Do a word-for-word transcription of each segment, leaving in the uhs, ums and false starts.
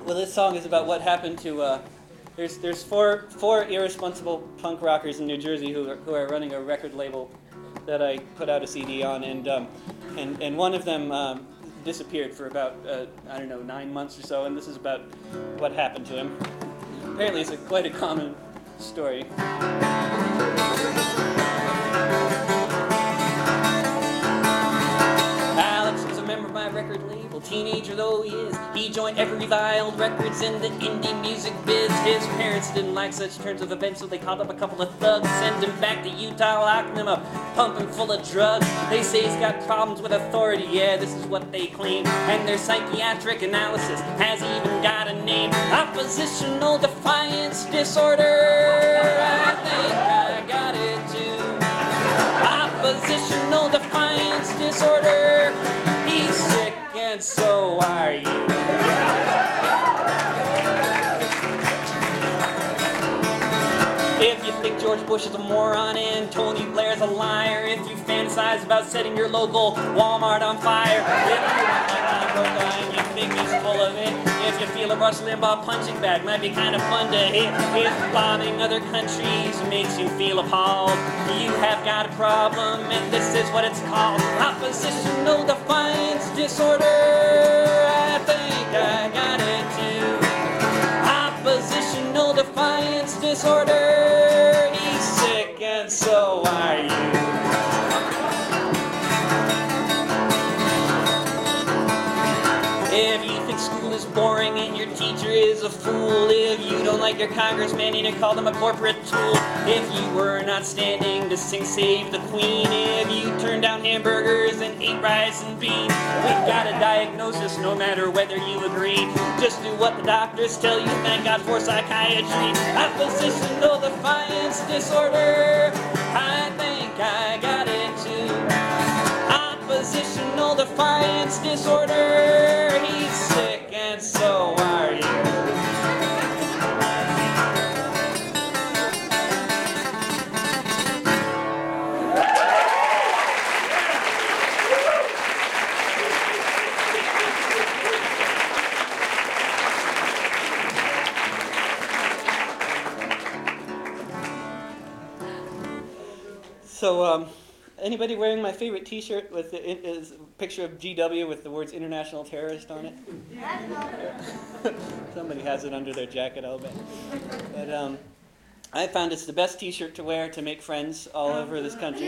Well, this song is about what happened to. Uh, there's there's four four irresponsible punk rockers in New Jersey who are, who are running a record label that I put out a C D on, and um, and and one of them um, disappeared for about uh, I don't know nine months or so, and this is about what happened to him. Apparently, it's a, quite a common story. My record label, teenager though he is, he joined every Wild Records in the indie music biz. His parents didn't like such turns of events, so they called up a couple of thugs, sent him back to Utah, locked him up, pumping full of drugs. They say he's got problems with authority, yeah, this is what they claim, and their psychiatric analysis has even got a name: oppositional defiance disorder. I think I got it too. Oppositional defiance disorder. He's sick and so are you. If you think George Bush is a moron and Tony Blair's a liar, if you fantasize about setting your local Walmart on fire, if you want that broke guy and you think he's full of it, if you feel a Rush Limbaugh punching bag might be kind of fun to hit, if bombing other countries makes you feel appalled, you have got a problem, and this is what it's called: oppositional defiance disorder. I think I got it too. Oppositional defiance disorder. He's sick and so are you. If you think school is boring and your teacher is a fool, if you don't like your congressman and you call them a corporate tool, if you were not standing to sing Save the Queen, if you turned down hamburgers and ate rice and beans, we've got a diagnosis no matter whether you agree. Just do what the doctors tell you, thank God for psychiatry. Oppositional defiance disorder. I think I got it too. Oppositional defiance disorder. He's sick and so are you. So, um, anybody wearing my favorite T-shirt with the, it is a picture of G W with the words "International Terrorist" on it? Somebody has it under their jacket, I'll bet. But um, I found it's the best T-shirt to wear to make friends all over this country,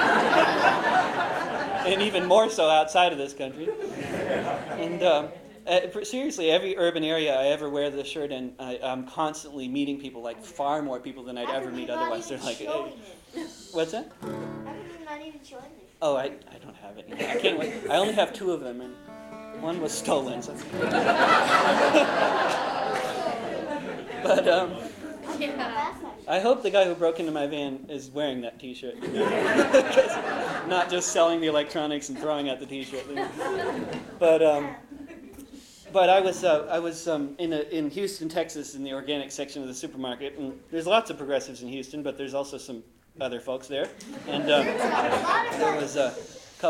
and even more so outside of this country. And um, uh, seriously, every urban area I ever wear this shirt in, I, I'm constantly meeting people, like far more people than I'd ever meet otherwise. They're like, hey. What's that? Not even showing me. Oh, I, I don't have it. I can't wait. I only have two of them, and one was stolen. So. But um, I hope the guy who broke into my van is wearing that T-shirt, not just selling the electronics and throwing out the T-shirt. But um, but I was uh, I was um, in a, in Houston, Texas, in the organic section of the supermarket, and there's lots of progressives in Houston, but there's also some other folks there, and um, there was uh,